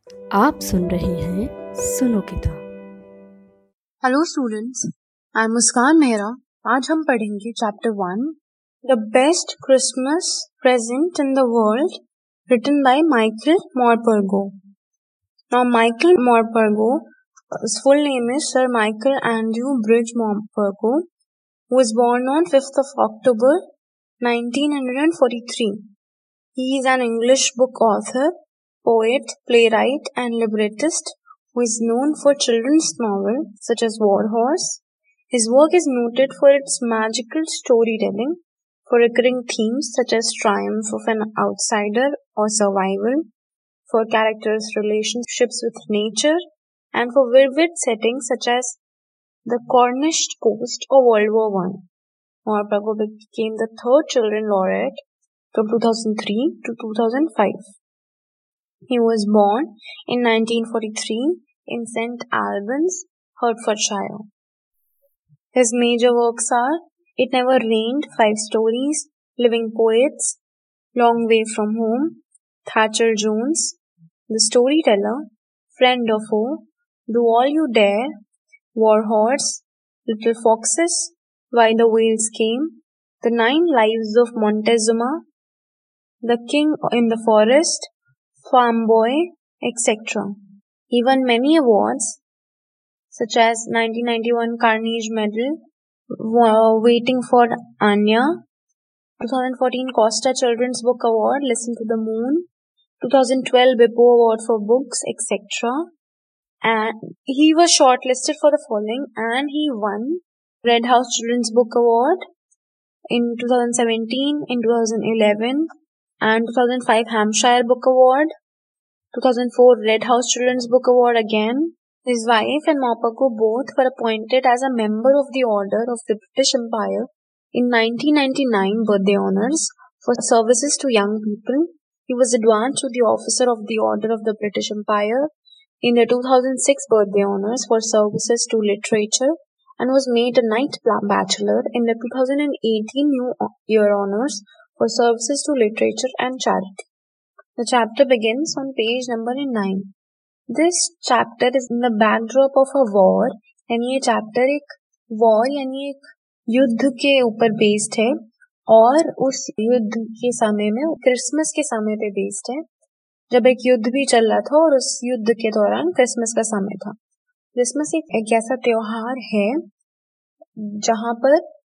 आप सुन रहे हैं सुनो किताब। Hello students, I am Muskan Mehra. आज हम पढ़ेंगे chapter 1, the best Christmas present in the world, written by Michael Morpurgo. Now Michael Morpurgo, his full name is Sir Michael Andrew Bridge Morpurgo, who was born on 5th of October 1943. He is an English book author, poet, playwright and librettist who is known for children's novels such as War Horse. His work is noted for its magical storytelling, for recurring themes such as triumph of an outsider or survival, for characters' relationships with nature, and for vivid settings such as the Cornish coast or World War I. Morpurgo became the third Children's Laureate from 2003 to 2005. He was born in 1943 in St. Albans, Hertfordshire. His major works are It Never Rained, 5 Stories, Living Poets, Long Way From Home, Thatcher Jones, The Storyteller, Friend or Foe, Do All You Dare, War Horse, Little Foxes, Why the Whales Came, The 9 Lives of Montezuma, The King in the Forest, Farm Boy, etc. He won many awards such as 1991 Carnegie Medal, Waiting for Anya, 2014 Costa Children's Book Award, Listen to the Moon, 2012 Bippo Award for Books, etc. And he was shortlisted for the following, and he won Red House Children's Book Award in 2017, in 2011, and 2005 Hampshire Book Award, 2004 Red House Children's Book Award again. His wife and Morpurgo both were appointed as a member of the Order of the British Empire in 1999 birthday honours for services to young people. He was advanced to the Officer of the Order of the British Empire in the 2006 birthday honours for services to literature and was made a Knight Bachelor in the 2018 New Year honours for services to literature and charity. The chapter begins on page number 9. This chapter is in the backdrop of a war, यानी ये chapter एक war यानी एक युद्ध के ऊपर based है और उस युद्ध के समय में क्रिसमस के समय पे based है, जब एक युद्ध भी चल रहा था और उस युद्ध के दौरान क्रिसमस का समय था. क्रिसमस एक ऐसा त्योहार है जहाँ पर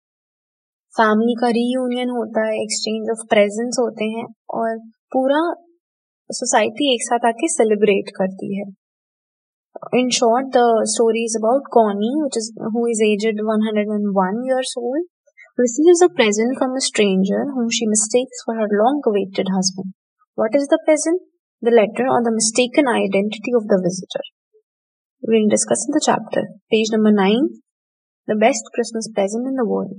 फैमिली का रीयूनियन होता है, एक्सचेंज ऑफ प्रेजेंट्स होते हैं और पूरा सोसाइटी एक साथ आके सेलिब्रेट करती है. In short, the story is about Connie, who is aged 101 years old, receives a present from a stranger whom she mistakes for her long-awaited husband. What is the present? The letter or the mistaken identity of the visitor. We will discuss in the chapter. Page number 9. The best Christmas present in the world.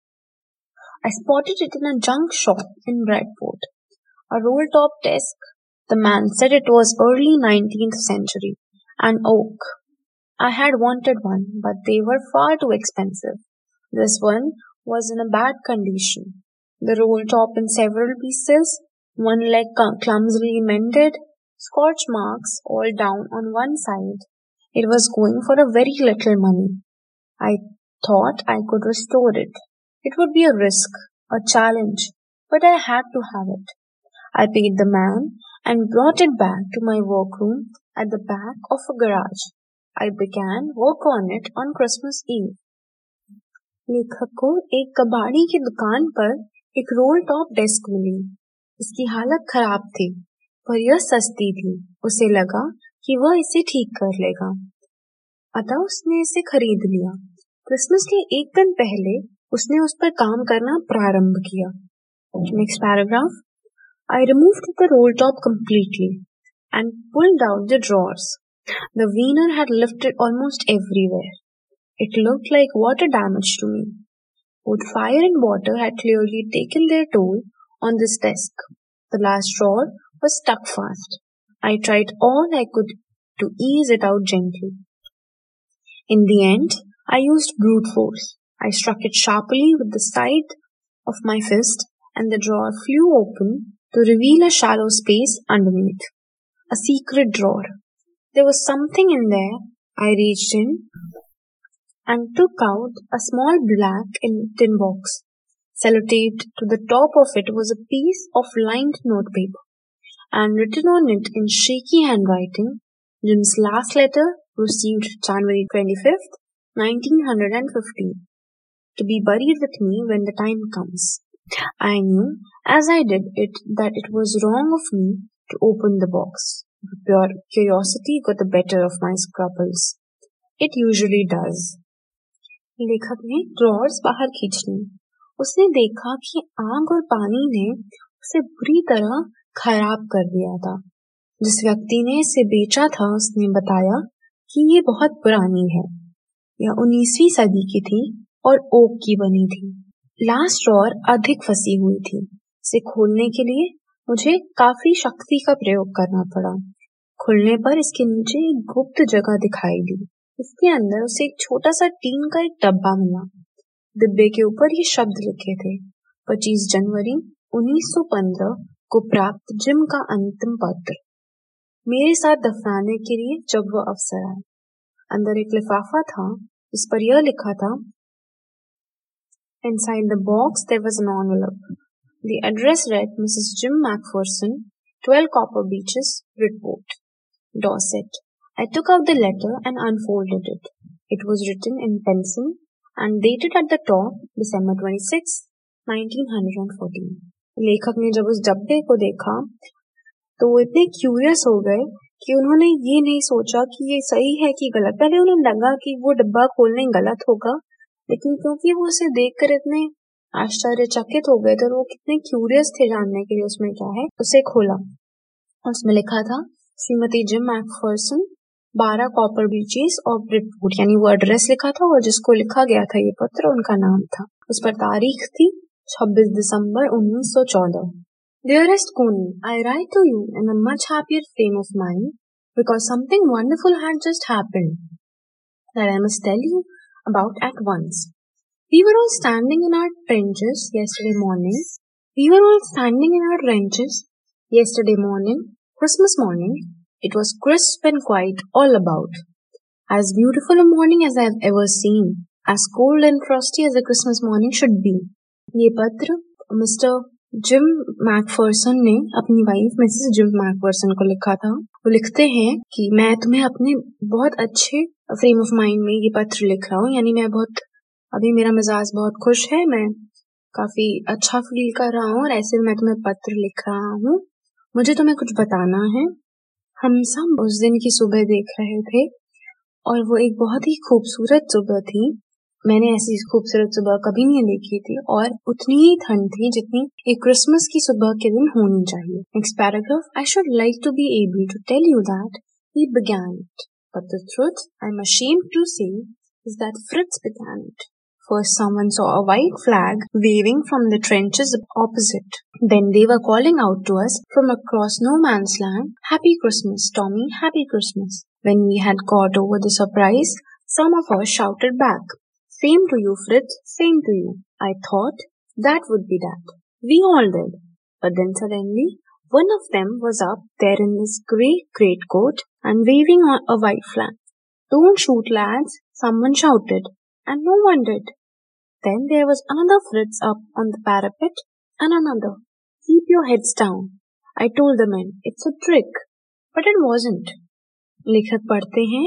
I spotted it in a junk shop in Bradford. A roll-top desk. The man said it was early 19th century. An oak. I had wanted one, but they were far too expensive. This one was in a bad condition. The roll top in several pieces, one leg clumsily mended, scorch marks all down on one side. It was going for a very little money. I thought I could restore it. It would be a risk, a challenge, but I had to have it. I paid the man and brought it back to my workroom at the back of a garage. I began work on it on Christmas Eve. लेखक को एक कबाड़ी की दुकान पर एक role top desk मिली. इसकी हालत खराब थी, पर यह सस्ती थी. उसे लगा कि वह इसे ठीक कर लेगा, अतः उसने इसे खरीद लिया. क्रिसमस के एक दिन पहले उसने उस पर काम करना प्रारंभ किया. Next paragraph. I removed the roll top completely and pulled out the drawers. The wiener had lifted almost everywhere. It looked like water damage to me. Both fire and water had clearly taken their toll on this desk. The last drawer was stuck fast. I tried all I could to ease it out gently. In the end, I used brute force. I struck it sharply with the side of my fist, and the drawer flew open to reveal a shallow space underneath. A secret drawer. There was something in there. I reached in and took out a small black tin box. Sellotaped to the top of it was a piece of lined notepaper, and written on it in shaky handwriting, Jim's last letter, received January 25th, 1915, to be buried with me when the time comes. I knew, as I did it, that it was wrong of me to open the box. Pure curiosity got the better of my scruples. It usually does. लेखक ने drawers बाहर खींच ली। उसने देखा कि आग और पानी ने उसे बुरी तरह खराब कर दिया था। जिस व्यक्ति ने इसे बेचा था उसने बताया कि ये बहुत पुरानी है। यह 19वीं सदी की थी और ओक की बनी थी। लास्ट ड्रॉर अधिक फंसी हुई थी। इसे खोलने के लिए मुझे काफी शक्ति का प्रयोग करना पड़ा। खुलने पर इसके नीचे एक गुप्त जगह दिखाई दी। इसके अंदर उसे एक छोटा सा टीन का एक डब्बा मिला। डिब्बे के ऊपर ये शब्द लिखे थे, 25 जनवरी 1915 को प्राप्त जिम का अंतिम पत्र, मेरे साथ दफनाने के लिए जब वह अवसर आए। अंदर एक लिफाफा था, इस पर यह लिखा था, Inside the box there was an envelope. The address read Mrs. Jim Macpherson, 12 Copper Beeches, Bridport, Dorset. I took out the letter and unfolded it. It was written in pencil and dated at the top December 26, 1914. लेखक ने जब उस डब्बे को देखा तो वो इतने क्यूरियस हो गए कि उन्होंने ये नहीं सोचा कि ये सही है कि गलत। पहले उन्हें लगा कि वो डब्बा खोलने गलत होगा, लेकिन क्योंकि वो उसे देखकर इतने आश्चर्यचकित हो गए थे और वो कितने क्यूरियस थे जानने के लिए उसमें क्या है, उसे खोला। उसमें लिखा था Shrimati Jim McPherson, 12 copper beeches और ब्रिडपोर्ट, यानी वो एड्रेस लिखा था और जिसको लिखा गया था ये पत्र उनका नाम था। उस पर तारीख थी 26 दिसंबर 1914। Dearest Coney, I write to you in a much happier frame of mind because something wonderful had just happened that I must tell you about at once. We were all standing in our trenches yesterday morning. Christmas morning. It was crisp and quiet all about. As beautiful a morning as I have ever seen. As cold and frosty as a Christmas morning should be. ये पत्र mister gym Macpherson ने अपनी wife Mrs gym Macpherson को लिखा था। वो लिखते हैं कि मैं तुम्हें अपने बहुत अच्छे फ्रेम ऑफ माइंड में ये पत्र लिख रहा हूँ, यानी मैं अभी मेरा मिजाज बहुत खुश है, मैं काफी अच्छा फील कर रहा हूँ और ऐसे मैं तुम्हें पत्र लिख रहा हूँ। मुझे तुम्हें कुछ बताना है। हम सब उस दिन की सुबह देख रहे थे और वो एक बहुत ही खूबसूरत सुबह थी। मैंने ऐसी खूबसूरत सुबह कभी नहीं देखी थी और उतनी ही ठंड थी जितनी एक क्रिसमस की सुबह के दिन होनी चाहिए। Next paragraph, I should like to be able to tell you that he began it, but the truth I'm ashamed to say is that Fritz began it. First someone saw a white flag waving from the trenches opposite. Then they were calling out to us from across no man's land, Happy Christmas, Tommy, Happy Christmas. When we had got over the surprise, some of us shouted back, Same to you, Fritz, same to you. I thought that would be that. We all did. But then suddenly, one of them was up there in his grey greatcoat and waving on a white flag. Don't shoot, lads, someone shouted, and no one did. Then there was another Fritz up on the parapet, and another. Keep your heads down. I told the men, it's a trick. But it wasn't. लेखक पढ़ते हैं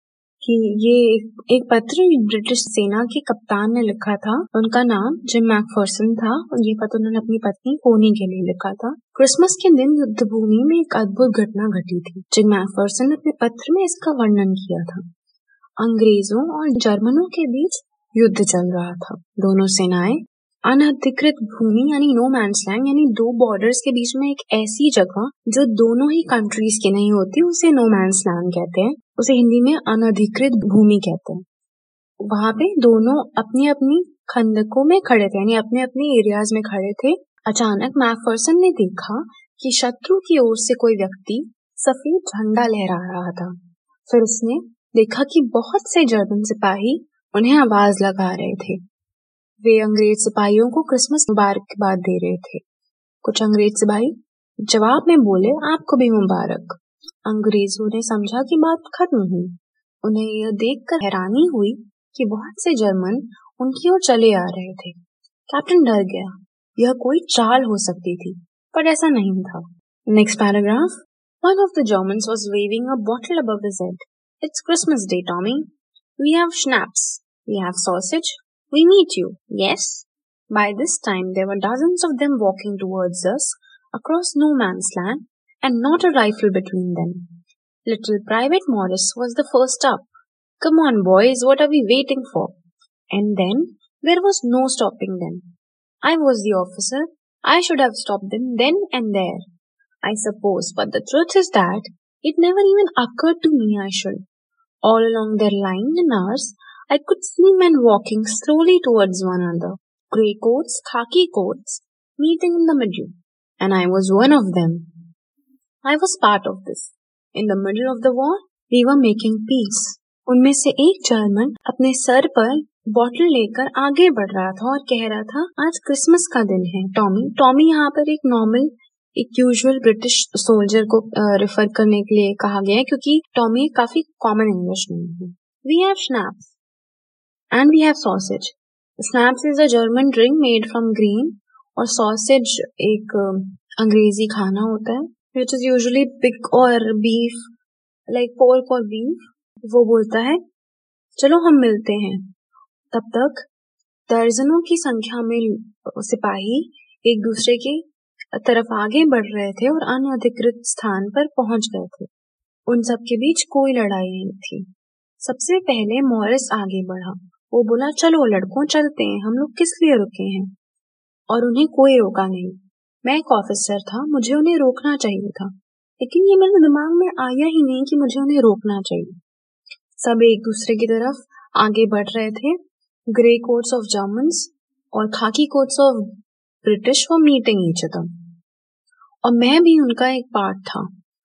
कि ये एक पत्र British सेना के कप्तान ने लिखा था। उनका नाम जिम मैकफर्सन था और ये पत्र उन्होंने अपनी पत्नी कोनी के लिए लिखा था। क्रिसमस के दिन युद्ध भूमि में एक अद्भुत घटना घटी थी। जिम मैकफर्सन ने अपने पत्र में इसका वर्णन किया था। अंग्रेजों और जर्मनों के बीच युद्ध चल रहा था। दोनों सेनाएं अनधिकृत भूमि यानी नो मैन्स लैंड यानी दो बॉर्डर्स के बीच में एक ऐसी जगह जो दोनों ही कंट्रीज की नहीं होती उसे नो मैन्स लैंड कहते हैं। उसे हिंदी में अनधिकृत भूमि कहते हैं। वहां पे दोनों अपनी अपनी खंदकों में खड़े थे, यानी अपने अपने एरियाज में खड़े थे। अचानक मैकफर्सन ने देखा कि शत्रु की ओर से कोई व्यक्ति सफेद झंडा लहरा रहा था। फिर उसने देखा कि बहुत से जर्मन सिपाही उन्हें आवाज लगा रहे थे। वे अंग्रेज सिपाहियों को क्रिसमस मुबारकबाद दे रहे थे। कुछ अंग्रेज सिपाही जवाब में बोले, आपको भी मुबारक। अंग्रेजों ने समझा कि बात खत्म हुई। उन्हें यह देखकर हैरानी हुई कि बहुत से जर्मन उनकी ओर चले आ रहे थे। कैप्टन डर गया। यह कोई चाल हो सकती थी, पर ऐसा नहीं था। Next paragraph. One of the Germans was waving a bottle above his head. It's Christmas Day, Tommy. We have schnapps. We have sausage. We meet you. Yes? By this time, there were dozens of them walking towards us across no man's land and not a rifle between them. Little Private Morris was the first up. Come on, boys, what are we waiting for? And then there was no stopping them. I was the officer. I should have stopped them then and there, I suppose, but the truth is that it never even occurred to me I should. All along their line and ours, I could see men walking slowly towards one another, grey coats, khaki coats, meeting in the middle, and I was one of them. I was part of this. In the middle of the war, we were making peace. उनमें से एक German अपने sir पर bottle लेकर आगे बढ़ रहा था और कह रहा था, आज क्रिसमस का दिन है टॉमी। टॉमी यहाँ पर एक यूजुअल ब्रिटिश सोल्जर को रेफर करने के लिए कहा गया है, क्योंकि टॉमी काफी कॉमन इंग्लिश नेम है। We have schnapps and we have sausage. Schnapps is a German drink made from green, और सॉसेज एक अंग्रेजी खाना होता है विच इज यूजुअली पिग और बीफ, लाइक पोर्क और बीफ। वो बोलता है, चलो हम मिलते हैं। तब तक दर्जनों की संख्या में सिपाही एक दूसरे की तरफ आगे बढ़ रहे थे और अनधिकृत स्थान पर पहुंच गए थे। उन सब के बीच कोई लड़ाई नहीं थी। सबसे पहले मॉरिस आगे बढ़ा। वो बोला, चलो लड़कों चलते हैं, हम लोग किस लिए रुके हैं? और उन्हें कोई रोका नहीं। मैं एक ऑफिसर था, मुझे उन्हें रोकना चाहिए था, लेकिन ये मेरे दिमाग में आया ही नहीं कि मुझे उन्हें रोकना चाहिए। सब एक दूसरे की तरफ आगे बढ़ रहे थे। ग्रे कोट्स ऑफ जर्मन्स और khaki coats of British war meeting each other, और मैं भी उनका एक पार्ट था।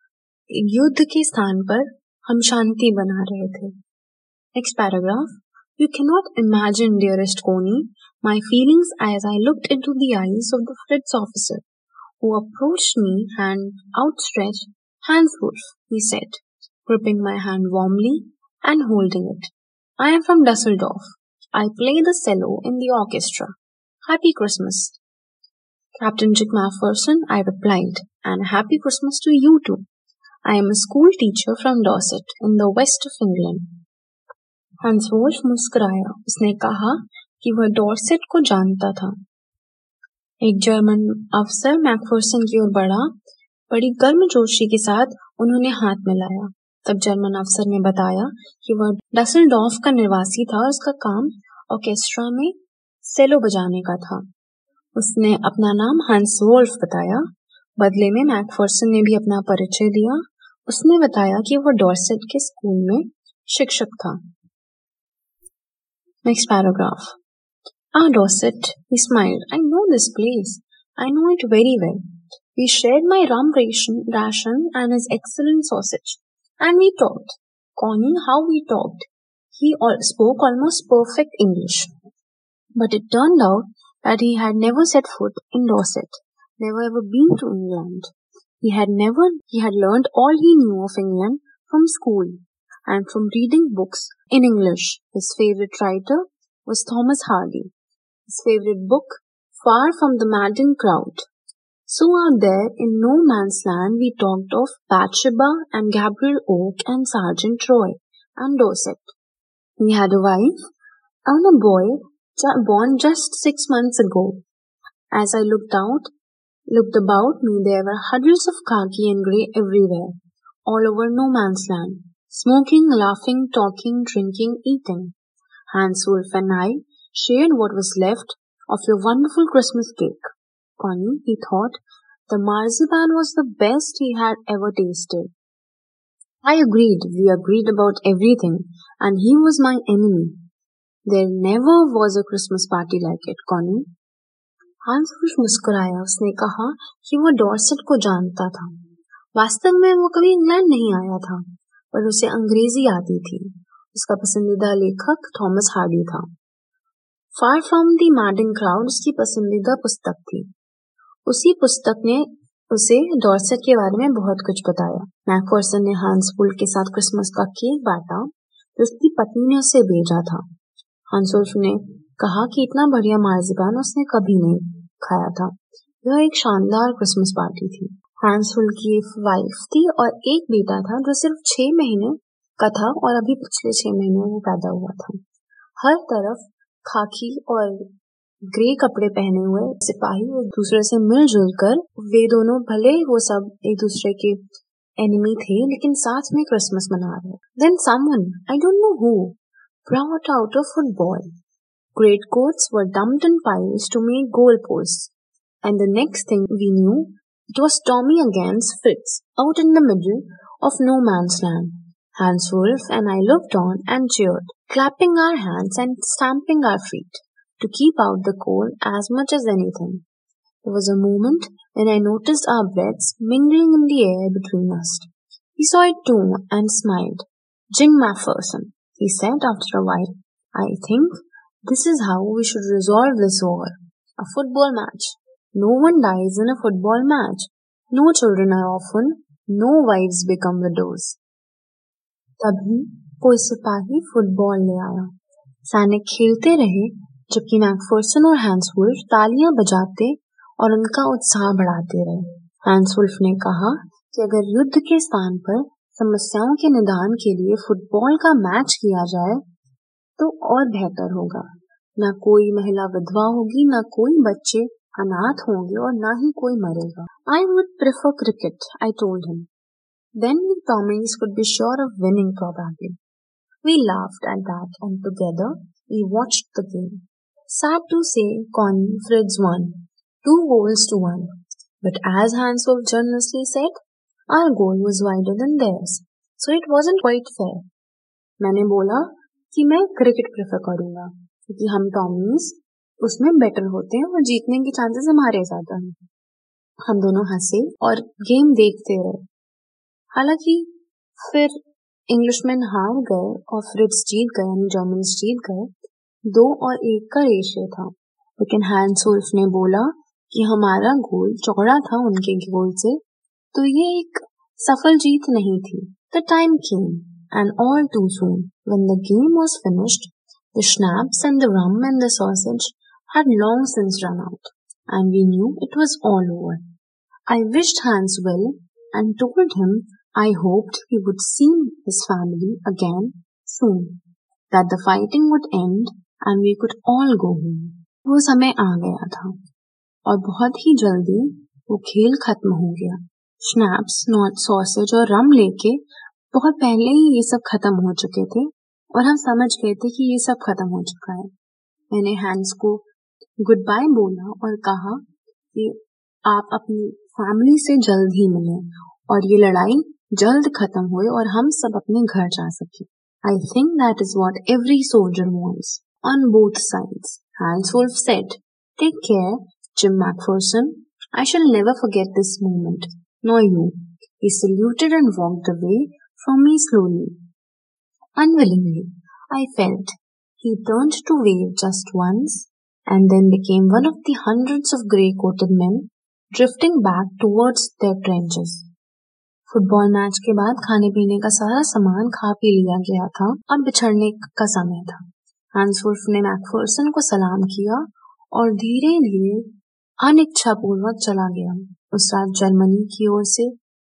युद्ध के स्थान पर हम शांति बना रहे थे। Next paragraph. You can not imagine, dearest Connie, my feelings as I looked into the eyes of the Fritz officer who approached me hand outstretched. Hans Wolf, he said, gripping my hand warmly and holding it. I am from Dusseldorf. I play the cello in the orchestra. Happy Christmas. Captain Jack Macpherson, I replied, and Happy Christmas to you too. I am a school teacher from Dorset in the west of England. Hans Wolf मुस्कुराया। उसने कहा कि वह Dorset को जानता था। एक German अफसर मैकफर्सन की ओर बढ़ा। बड़ी गर्मजोशी के साथ उन्होंने हाथ मिलाया। तब जर्मन अफसर ने बताया कि वह डसेल्डॉर्फ का निवासी था और उसका काम ऑर्केस्ट्रा में सेलो बजाने का था। उसने अपना नाम हंस वोल्फ बताया। बदले में मैकफर्सन ने भी अपना परिचय दिया। उसने बताया कि वह डॉर्सेट के स्कूल में शिक्षक था। Next paragraph. Dorset, he smiled. I know this place. I know it very well. We shared my rum ration and his excellent sausage. And we talked. Connie, how we talked. He spoke almost perfect English. But it turned out that he had never set foot in Dorset, never ever been to England. He had learned all he knew of England from school and from reading books in English. His favorite writer was Thomas Hardy. His favorite book, Far from the Madding Crowd. So out there in no man's land, we talked of Bathsheba and Gabriel Oak and Sergeant Troy and Dorset. He had a wife and a boy born just 6 months ago. As I looked about me, there were huddles of khaki and grey everywhere, all over no man's land, smoking, laughing, talking, drinking, eating. Hans Wolf and I shared what was left of your wonderful Christmas cake. Connie, he thought, the marzipan was the best he had ever tasted. I agreed. We agreed about everything, and he was my enemy. There never was a Christmas party like it, Connie. Hans Wolf मुस्कुराया। उसने कहा कि वो Dorset को जानता था। वास्तव में वो कभी इंग्लैंड नहीं आया था, पर उसे अंग्रेजी आती थी। उसका पसंदीदा लेखक थॉमस हार्डी था। Far from the madding crowd उसकी पसंदीदा पुस्तक थी। उसी पुस्तक ने उसे डॉर्सेट के बारे में बहुत कुछ बताया। मैकफर्सन ने हांसवुल्फ के साथ क्रिसमस का केक बांटा जो उसकी पत्नी ने उसे भेजा था। हांसवुल्फ ने कहा कि इतना बढ़िया मार्जिपान उसने कभी नहीं खाया था। यह एक शानदार क्रिसमस पार्टी थी। हांसवुल्फ की एक वाइफ थी और एक बेटा था जो सिर्फ 6 महीने का था और अभी पिछले 6 महीने वो पैदा हुआ था। हर तरफ खाकी और ग्रे कपड़े पहने हुए सिपाही एक दूसरे से मिलजुल कर, वे दोनों भले वो सब एक दूसरे के एनिमी थे लेकिन साथ में क्रिसमस मना रहे। Then someone, I don't know who, brought out a football. Great coats were dumped in piles to make goalposts, and the next thing we knew, it was Tommy against Fritz out in the middle of no man's land. Hanswolf and I looked on and cheered, clapping our hands and stamping our feet to keep out the cold as much as anything. There was a moment when I noticed our breaths mingling in the air between us. He saw it too and smiled. Jim Macpherson, he said after a while, I think this is how we should resolve this war. A football match. No one dies in a football match. No children are orphaned. No wives become widows. तभी कोई सिपाही football ले आया। सैनिक खेलते रहे जबकि Macpherson और हांसवुल्फ तालियां बजाते और उनका उत्साह बढ़ाते रहे। हांसवुल्फ ने कहा कि अगर युद्ध के स्थान पर समस्याओं के निदान के लिए फुटबॉल का मैच किया जाए तो और बेहतर होगा। न कोई महिला विधवा होगी, न कोई बच्चे अनाथ होंगे और न ही कोई मरेगा। I would prefer cricket, I told him. Then the Tommies could be sure of winning probably. We laughed at that and together we watched the game. Sad to say, Connie Fritz won, 2 goals to 1. But as Hanswolf generously said, our goal was wider than theirs, so it wasn't quite fair. मैंने बोला कि मैं cricket prefer करूंगा क्योंकि हम Tommy's उसमें better होते हैं और जीतने की चांसेस हमारे ज्यादा हैं। हम दोनों हंसे और गेम देखते रहे। हालांकि फिर इंग्लिशमैन हार गए और फ्रिट्स जीत गए, यानी जर्मन्स जीत गए। 2-1 का रेशियो था, लेकिन हांसवुल्फ ने बोला कि हमारा गोल चौड़ा था उनके गोल से, तो ये एक सफल जीत नहीं थी। The time came, and all too soon, when the game was finished, the schnapps and the rum and the sausage had long since run out, and we knew it was all over. I wished Hans well and told him I hoped he would see his family again soon, that the fighting would end and we could all go home. वो समय आ गया था और बहुत ही जल्दी वो खेल खत्म हो गया। स्नैप्स, नॉट सॉसेज और रम लेके बहुत पहले ही ये सब खत्म हो चुके थे और हम समझ गए थे कि ये सब खत्म हो चुका है। मैंने हैंस को गुड बाय बोला और कहा कि आप अपनी फैमिली से जल्द ही मिलें और ये लड़ाई जल्द खत्म हुए और हम सब अपने घर जा सके। I think that is what every soldier wants, on both sides. Hanswolf said, Take care, Jim Macpherson. I shall never forget this moment, nor you. He saluted and walked away from me slowly. Unwillingly, I felt he turned to wave just once and then became one of the hundreds of grey-coated men drifting back towards their trenches. Football match के बाद खाने पीने का सारा सामान खा P लिया गया था। अब बिछड़ने का समय था। हांसवुल्फ ने मैकफर्सन को सलाम किया और धीरे धीरे अनिच्छा पूर्वक चला गया। उस रात जर्मनी की ओर से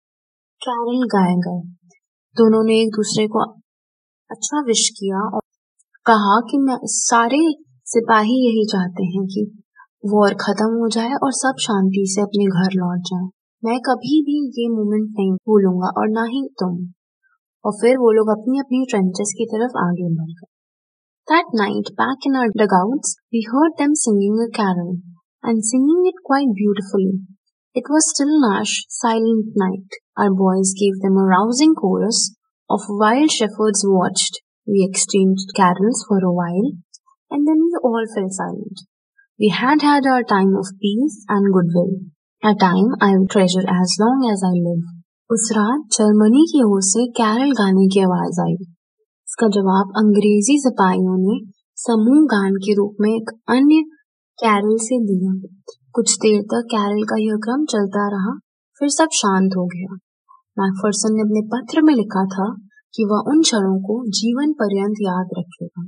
कैरल गाए गए। दोनों ने एक दूसरे को अच्छा विश किया और कहा कि मैं सारे सिपाही यही चाहते हैं कि वॉर खत्म हो जाए और सब शांति से अपने घर लौट जाएं। मैं कभी भी ये मोमेंट नहीं भूलूंगा और ना ही तुम। और फिर वो लोग अपनी अपनी ट्रेंचेस की तरफ आगे बढ़ गए। That night, back in our dugouts, we heard them singing a carol, and singing it quite beautifully. It was still lush, silent night. Our boys gave them a rousing chorus of wild shepherds watched. We exchanged carols for a while, and then we all fell silent. We had had our time of peace and goodwill. A time I will treasure as long as I live. उस रात Germany की ओर से Carol गाने की आवाज आई। इसका जवाब अंग्रेजी सिपाहियों ने समूह गान के रूप में एक अन्य कैरल से दिया। कुछ देर तक कैरल का यह क्रम चलता रहा, फिर सब शांत हो गया। मैकफर्सन ने अपने पत्र में लिखा था कि वह उन क्षणों को जीवन पर्यंत याद रखेगा।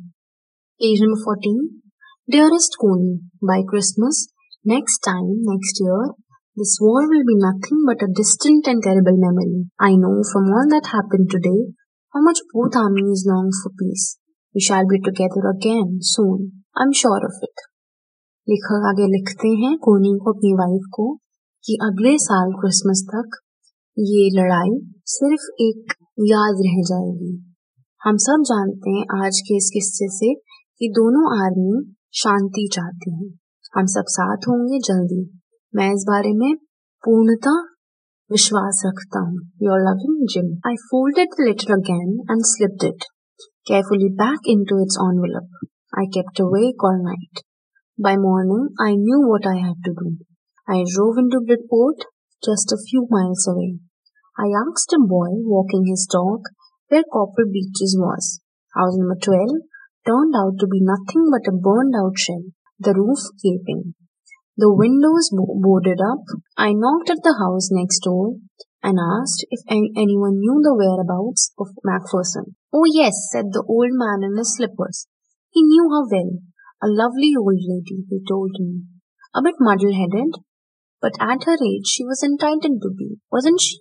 Page number 14. Dearest Coney, by Christmas, next year, this war will be nothing but a distant and terrible memory. I know from all that happened today how much both armies long for peace. We shall be together again soon. I'm sure of it. लेखक आगे लिखते हैं कोनी को, अपनी wife को, कि अगले साल क्रिसमस तक ये लड़ाई सिर्फ एक याद रह जाएगी। हम सब जानते हैं आज के इस किस्से से कि दोनों आर्मी शांति चाहती हैं। हम सब साथ होंगे जल्दी। मैं इस बारे में पूर्णता विश्वास रखता हूँ। Your loving Jim. I folded the letter again and slipped it carefully back into its envelope. I kept awake all night. By morning, I knew what I had to do. I drove into Bridport, just a few miles away. I asked a boy walking his dog where Copper Beaches was. House number 12 turned out to be nothing but a burned-out shell, the roof gaping. The windows boarded up. I knocked at the house next door and asked if anyone knew the whereabouts of Macpherson. Oh yes, said the old man in his slippers. He knew her well. A lovely old lady, he told me. A bit muddle-headed, but at her age she was entitled to be, wasn't she?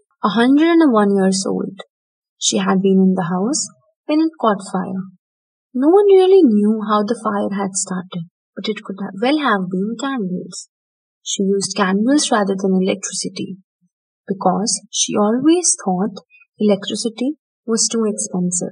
101 years old. She had been in the house when it caught fire. No one really knew how the fire had started, but it could well have been candles. She used candles rather than electricity, because she always thought electricity was too expensive.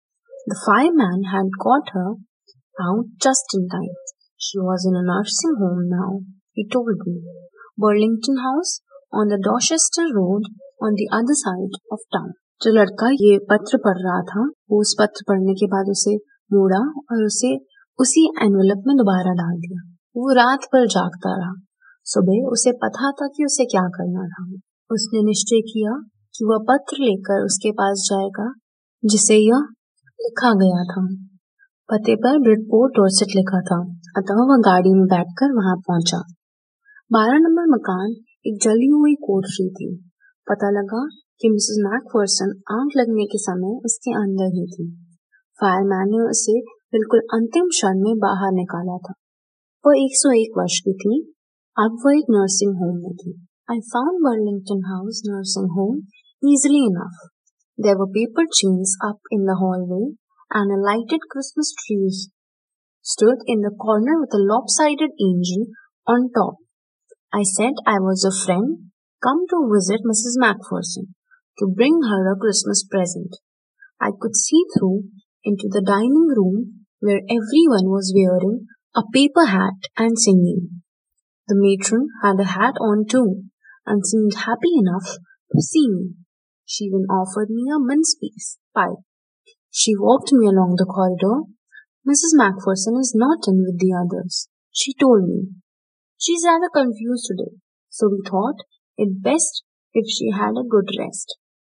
The fireman had got her out just in time. She was in a nursing home now, he told me. Burlington House on the Dorchester Road on the other side of town. जो लड़का ये पत्र पढ़ रहा था, वो उस पत्र पढ़ने के बाद उसे मोड़ा और उसे उसी एनवेलप में दोबारा डाल दिया। वो रात भर जागता रहा। सुबह उसे पता था कि उसे क्या करना था। उसने निश्चय किया कि वह पत्र लेकर उसके पास जाएगा जिसे यह लिखा गया था। पते पर ब्रिडपोर्ट डॉर्सेट लिखा था, अतः वह गाड़ी में बैठकर वहां पहुंचा। 12 नंबर मकान एक जली हुई कोठरी थी। पता लगा कि मिसेस मैकफर्सन आग लगने के समय उसके अंदर ही थी। फायरमैन ने उसे बिल्कुल अंतिम क्षण में बाहर निकाला था। वह 101 वर्ष की थी। अब वह एक नर्सिंग होम में थी। I found Burlington House nursing home easily enough. There were paper chains up in the hallway and a lighted Christmas tree stood in the corner with a lopsided angel on top. I said I was a friend come to visit Mrs. Macpherson to bring her a Christmas present. I could see through into the dining room where everyone was wearing a paper hat and singing. The matron had a hat on too and seemed happy enough to see me. She even offered me a mince pie. She walked me along the corridor. Mrs. Macpherson is not in with the others, she told me. She's rather confused today, so we thought it best if she had a good rest.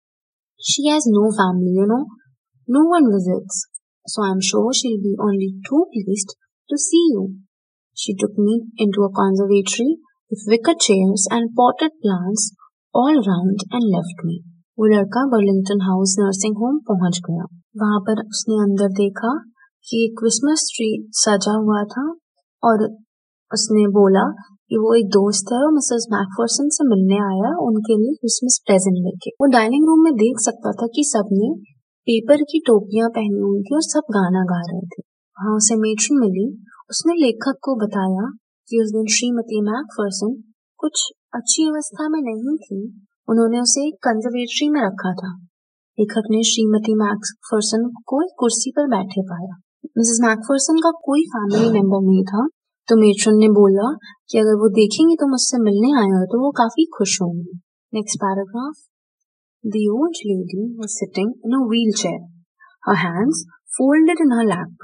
She has no family, you know. No one visits, so I'm sure she'll be only too pleased to see you. She took me into a conservatory with wicker chairs and potted plants all round and left me. वो लड़का Burlington house nursing home पहुंच गया। वहां पर उसने अंदर देखा कि एक क्रिसमस ट्री सजा हुआ था और उसने बोला कि वो एक दोस्त है और मिसेस मैकफर्सन से मिलने आया उनके लिए क्रिसमस प्रेजेंट लेके। वो डाइनिंग रूम में देख सकता था कि सबने पेपर की टोपियां पहनी हुई थी और सब गाना गा रहे थे। वहां उसे मेट्रन मिली। उसने लेखक को बताया कि उस दिन श्रीमती मैकफर्सन कुछ अच्छी अवस्था में नहीं थी। उन्होंने उसे एक कंजर्वेटरी में रखा था। लेखक ने श्रीमती मैकफर्सन को एक कुर्सी पर बैठे पाया। मिसेस मैकफर्सन का कोई फैमिली मेंबर नहीं था, तो मेट्रन ने बोला कि अगर वो देखेंगे तो मुझसे मिलने आए हो तो वो काफी खुश होंगी। Next paragraph. The old lady was sitting in a wheelchair, her hands folded in her lap.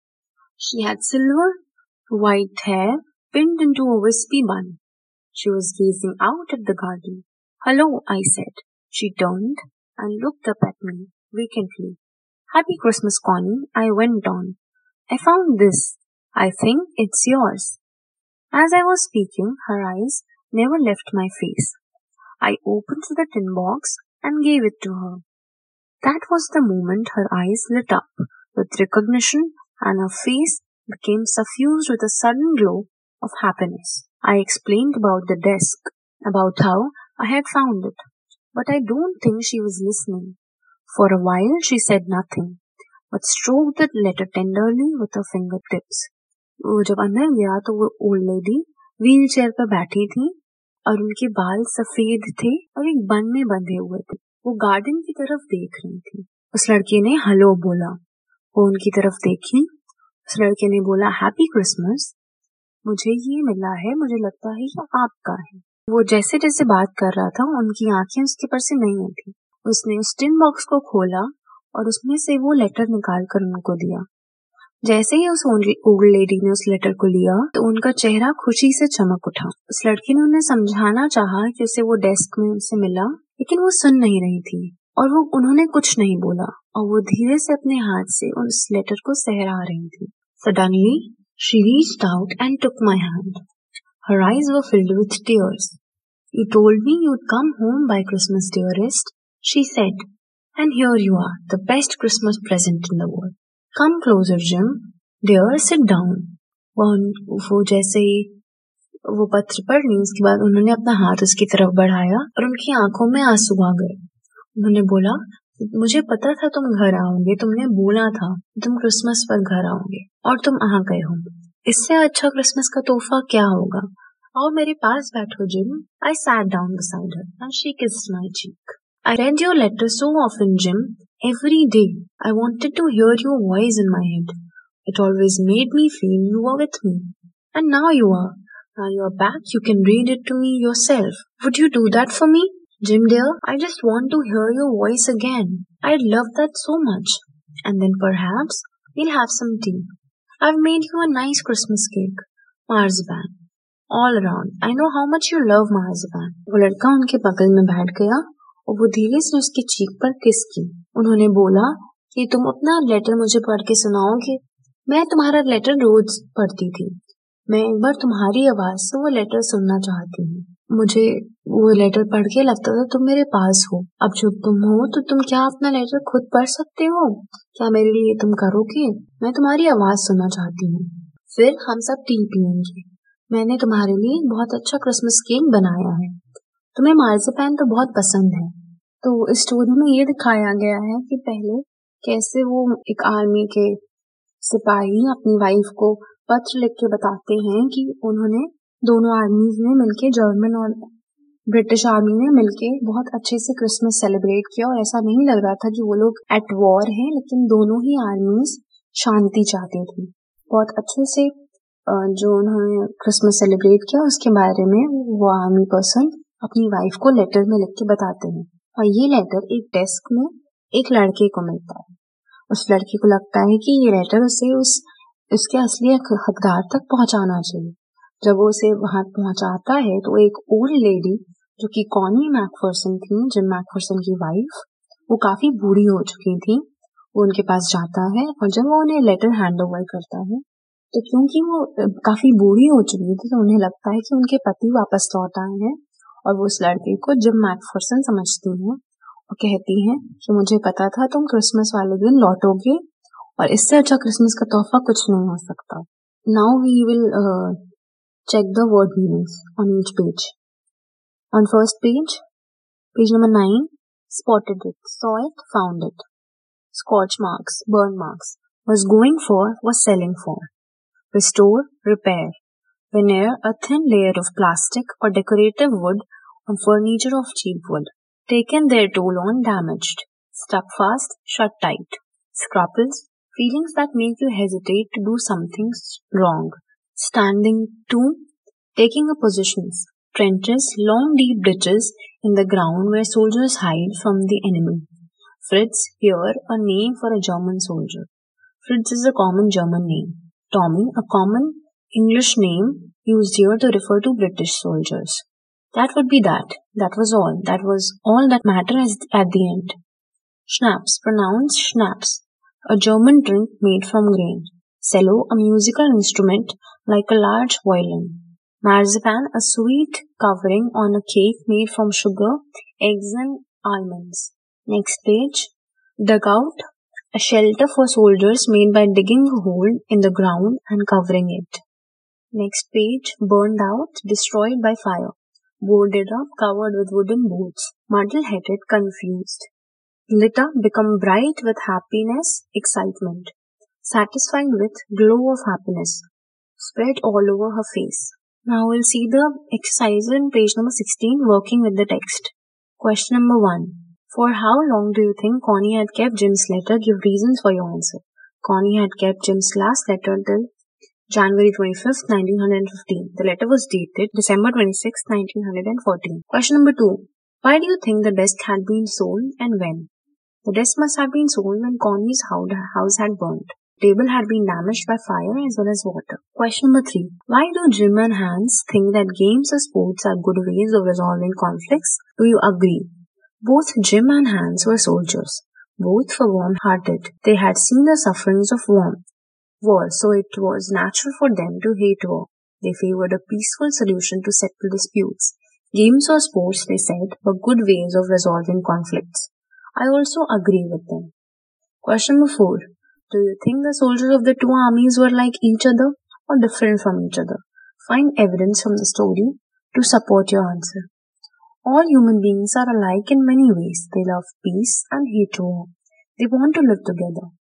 She had silver white hair pinned into a wispy bun. She was gazing out at the garden. Hello, I said. She turned and looked up at me vacantly. Happy Christmas, Connie, I went on. I found this. I think it's yours. As I was speaking, her eyes never left my face. I opened the tin box and gave it to her. That was the moment her eyes lit up with recognition and her face became suffused with a sudden glow of happiness. I explained about the desk, about how I had found it, but I don't think she was listening. For a while she said nothing, but stroked the letter tenderly with her fingertips. वो जब अंदर गया तो वो old lady wheel chair पर बैठी थी और उनके बाल सफेद थे और एक बन में बंधे हुए थे। वो गार्डन की तरफ देख रही थी। उस लड़के ने हेलो बोला। वो उनकी तरफ देखी। उस लड़के ने बोला हैप्पी क्रिसमस। मुझे ये मिला है, मुझे लगता है ये आपका है। वो जैसे जैसे बात कर रहा था उनकी आंखें उसके पर से नहीं उठी। उसने उस टिन बॉक्स को खोला और उसमें से वो लेटर निकाल कर उनको दिया। जैसे ही उस ओल्ड लेडी ने उस लेटर को लिया तो उनका चेहरा खुशी से चमक उठा। उस लड़की ने उन्हें समझाना चाहा कि उसे वो डेस्क में उनसे मिला, लेकिन वो सुन नहीं रही थी और उन्होंने कुछ नहीं बोला और वो धीरे से अपने हाथ से उस लेटर को सहरा रही थी। Suddenly, she reached out and took my hand. Her eyes were filled with tears. You told me you'd come home by Christmas, dearest, she said, and here you are, the best Christmas present in the world. Come closer, Jim. Dear, sit down. वो जैसे ही वो पत्र पढ़ ली उसके बाद उन्होंने अपना हाथ उसकी तरफ बढ़ाया और उनकी आंखों में आंसू आ गए। उन्होंने बोला, मुझे पता था तुम घर आओगे, तुमने बोला था तुम क्रिसमस पर घर आओगे और तुम आ गए हो। इससे अच्छा क्रिसमस का तोहफा क्या होगा? आओ मेरे पास बैठो, Jim. I sat down beside her and she kissed my cheek. I read your letter so often, Jim. Every day, I wanted to hear your voice in my head. It always made me feel you were with me. And now you are. Now you are back. You can read it to me yourself. Would you do that for me? Jim dear, I just want to hear your voice again. I'd love that so much. And then perhaps we'll have some tea. I've made you a nice Christmas cake. Marzipan. All around. I know how much you love marzipan. वो लड़का उनके बगल में बैठ गया और वो धीरे से उसकी चीख पर किस की। उन्होंने बोला कि तुम अपना लेटर मुझे पढ़ के सुनाओगे। मैं तुम्हारा लेटर रोज पढ़ती थी। मैं एक बार तुम्हारी आवाज से वो लेटर सुनना चाहती हूँ। मुझे वो लेटर पढ़ के लगता था तुम मेरे पास हो। अब जब तुम हो तो तुम क्या अपना लेटर खुद पढ़ सकते हो? क्या मेरे लिए तुम करोगे? मैं तुम्हारी आवाज सुनना चाहती हूँ। फिर हम सब टी पियेंगे। मैंने तुम्हारे लिए बहुत अच्छा क्रिसमस केक बनाया है। तुम्हें मार्जिपान तो बहुत पसंद है। तो इस स्टोरी में ये दिखाया गया है कि पहले कैसे वो एक आर्मी के सिपाही अपनी वाइफ को पत्र लिख के बताते हैं कि उन्होंने दोनों आर्मीज ने मिलके, जर्मन और ब्रिटिश आर्मी ने मिलके बहुत अच्छे से क्रिसमस सेलिब्रेट किया और ऐसा नहीं लग रहा था कि वो लोग एट वॉर हैं, लेकिन दोनों ही आर्मीज शांति चाहते थे। बहुत अच्छे से जो उन्होंने क्रिसमस सेलिब्रेट किया उसके बारे में वो आर्मी पर्सन अपनी वाइफ को लेटर में लिख के बताते हैं। और ये लेटर एक डेस्क में एक लड़के को मिलता है। उस लड़के को लगता है कि ये लेटर उसे उसके असली हकदार तक पहुंचाना चाहिए। जब वो उसे वहां पहुंचाता है तो एक ओल्ड लेडी जो कि कॉनी मैकफर्सन थी, जिम मैकफर्सन की वाइफ, वो काफी बूढ़ी हो चुकी थी, वो उनके पास जाता है और जब वो उन्हें लेटर हैंड ओवर करता है तो क्योंकि वो काफी बूढ़ी हो चुकी थी तो उन्हें लगता है कि उनके पति वापस लौट आए हैं और वो उस लड़के को जिम मैकफर्सन समझती हैं और कहती हैं कि मुझे पता था तुम क्रिसमस वाले दिन लौटोगे और इससे अच्छा क्रिसमस का तोहफा कुछ नहीं हो सकता। Now we will check the word meanings on each page. On first page, page number 9, spotted it, saw it, found it. Scorch marks, burn marks, was going for, was selling for. Restore, repair. Veneer, a thin layer of plastic or decorative wood on furniture of cheap wood. Taken their toll on, damaged. Stuck fast, shut tight. Scruples, feelings that make you hesitate to do something wrong. Standing to, taking up positions. Trenches, long deep ditches in the ground where soldiers hide from the enemy. Fritz, here a name for a German soldier. Fritz is a common German name. Tommy, a common English name used here to refer to British soldiers. That would be that. That was all. That was all that mattered at the end. Schnapps, pronounced schnapps, a German drink made from grain. Cello, a musical instrument like a large violin. Marzipan, a sweet covering on a cake made from sugar, eggs and almonds. Next page. Dugout, a shelter for soldiers made by digging a hole in the ground and covering it. Next page. Burned out, destroyed by fire. Boarded up, covered with wooden boards. Muddle-headed, confused. Lit up, become bright with happiness, excitement. Satisfied with glow of happiness. Spread all over her face. Now we'll see the exercise in page number 16, working with the text. Question number 1. For how long do you think Connie had kept Jim's letter? Give reasons for your answer. Connie had kept Jim's last letter till January 25th, 1915. The letter was dated December 26th, 1914. Question number 2. Why do you think the desk had been sold and when? The desk must have been sold when Connie's house had burnt. The table had been damaged by fire as well as water. Question number 3. Why do Jim and Hans think that games or sports are good ways of resolving conflicts? Do you agree? Both Jim and Hans were soldiers. Both were warm-hearted. They had seen the sufferings of war, so it was natural for them to hate war. They favored a peaceful solution to settle disputes. Games or sports, they said, were good ways of resolving conflicts. I also agree with them. Question number 4. Do you think the soldiers of the two armies were like each other or different from each other? Find evidence from the story to support your answer. All human beings are alike in many ways. They love peace and hate war. They want to live together.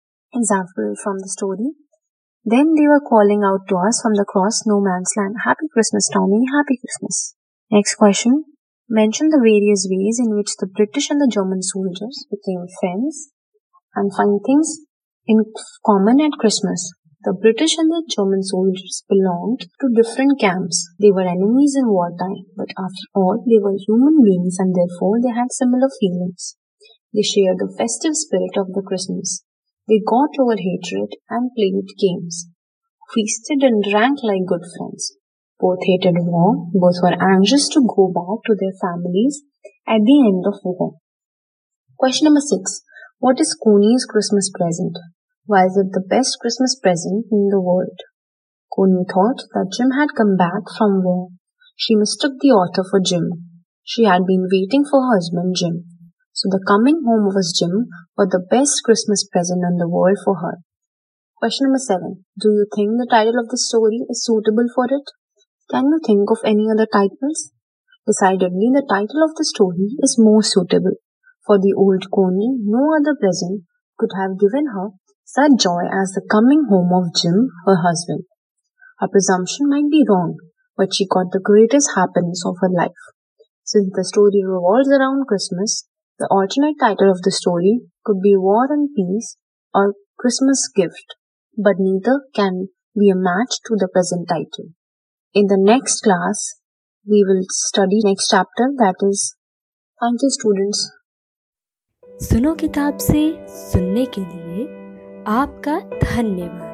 Example from the story. Then they were calling out to us from the cross no man's land. Happy Christmas, Tommy. Happy Christmas. Next question. Mention the various ways in which the British and the German soldiers became friends and find things in common at Christmas. The British and the German soldiers belonged to different camps. They were enemies in wartime, but after all, they were human beings and therefore they had similar feelings. They shared the festive spirit of the Christmas. They got over hatred and played games, feasted and drank like good friends. Both hated war. Both were anxious to go back to their families at the end of war. Question number 6. What is Connie's Christmas present? Why is it the best Christmas present in the world? Connie thought that Jim had come back from war. She mistook the author for Jim. She had been waiting for her husband Jim. So the coming home of his Jim was the best Christmas present in the world for her. Question number 7. Do you think the title of the story is suitable for it? Can you think of any other titles? Decidedly, the title of the story is more suitable. For the old Connie, no other present could have given her such joy as the coming home of Jim, her husband. Her presumption might be wrong, but she got the greatest happiness of her life. Since the story revolves around Christmas, the alternate title of the story could be War and Peace or Christmas Gift, but neither can be a match to the present title. In the next class, we will study next chapter, that is, thank you students. सुनो किताब से सुनने के लिए आपका धन्यवाद।